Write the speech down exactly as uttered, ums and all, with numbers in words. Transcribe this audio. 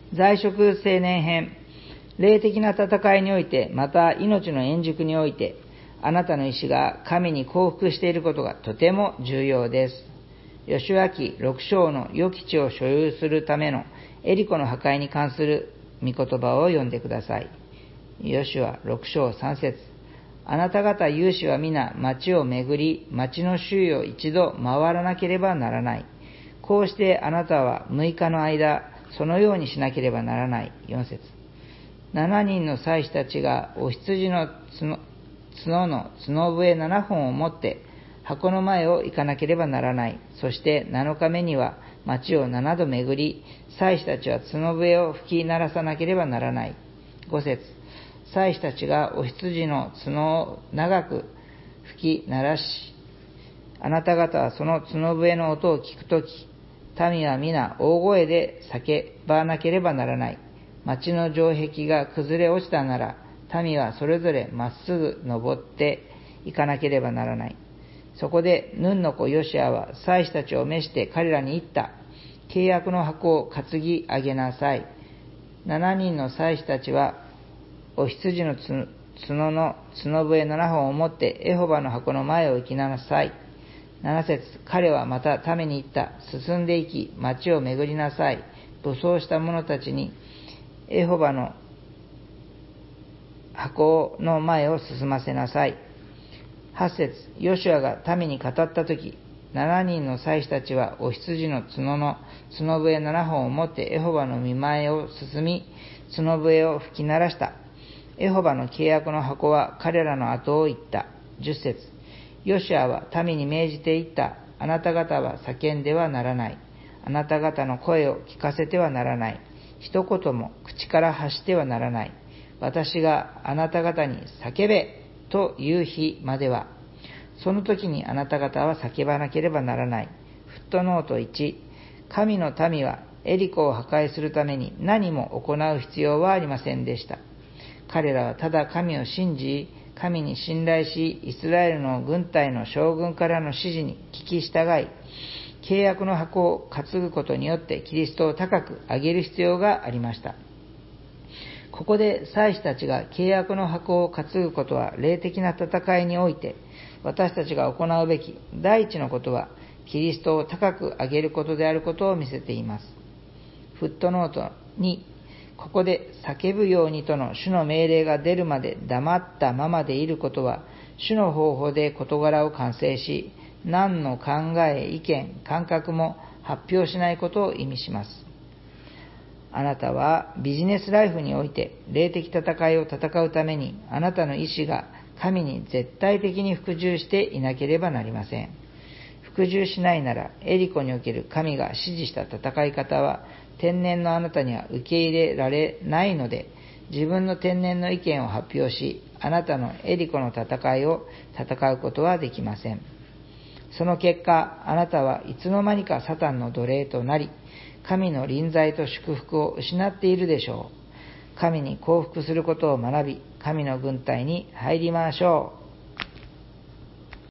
在職青年編。霊的な戦いにおいて、また命の円熟において、あなたの意志が神に降伏していることがとても重要です。義明六章の良き地を所有するためのエリコの破壊に関する御言葉を読んでください。ヨシュア六章三節。あなた方勇士は皆町を巡り、町の周囲を一度回らなければならない。こうしてあなたは六日の間、そのようにしなければならない。四節。七人の祭司たちがお羊の角、角の角笛七本を持って箱の前を行かなければならない。そして七日目には町を七度巡り、祭司たちは角笛を吹き鳴らさなければならない。五節。祭司たちがお羊の角を長く吹き鳴らし、あなた方はその角笛の音を聞くとき、民は皆大声で叫ばなければならない。町の城壁が崩れ落ちたなら、民はそれぞれまっすぐ登っていかなければならない。そこでヌンの子ヨシアは祭司たちを召して彼らに言った。契約の箱を担ぎ上げなさい。七人の祭司たちはお羊の角の角笛七本を持ってエホバの箱の前を行きなさい。七節。彼はまた民に言った。進んで行き町を巡りなさい。武装した者たちにエホバの箱の前を進ませなさい。八節。ヨシュアが民に語ったとき、七人の祭司たちはお羊の角の角笛七本を持ってエホバの御前を進み、角笛を吹き鳴らした。エホバの契約の箱は彼らの後を行った。十節。ヨシュアは民に命じて言った。あなた方は叫んではならない。あなた方の声を聞かせてはならない。一言も口から発してはならない。私があなた方に叫べという日までは、その時にあなた方は叫ばなければならない。フットノートいち。神の民はエリコを破壊するために何も行う必要はありませんでした。彼らはただ神を信じ、神に信頼し、イスラエルの軍隊の将軍からの指示に聞き従い、契約の箱を担ぐことによってキリストを高く上げる必要がありました。ここで祭司たちが契約の箱を担ぐことは霊的な戦いにおいて私たちが行うべき第一のことはキリストを高く上げることであることを見せています。フットノートに、ここで叫ぶようにとの主の命令が出るまで黙ったままでいることは主の方法で事柄を完成し、何の考え、意見、感覚も発表しないことを意味します。あなたはビジネスライフにおいて霊的戦いを戦うためにあなたの意志が神に絶対的に服従していなければなりません。服従しないならエリコにおける神が指示した戦い方は天然のあなたには受け入れられないので、自分の天然の意見を発表し、あなたのエリコの戦いを戦うことはできません。その結果、あなたはいつの間にかサタンの奴隷となり、神の臨在と祝福を失っているでしょう。神に降伏することを学び、神の軍隊に入りましょう。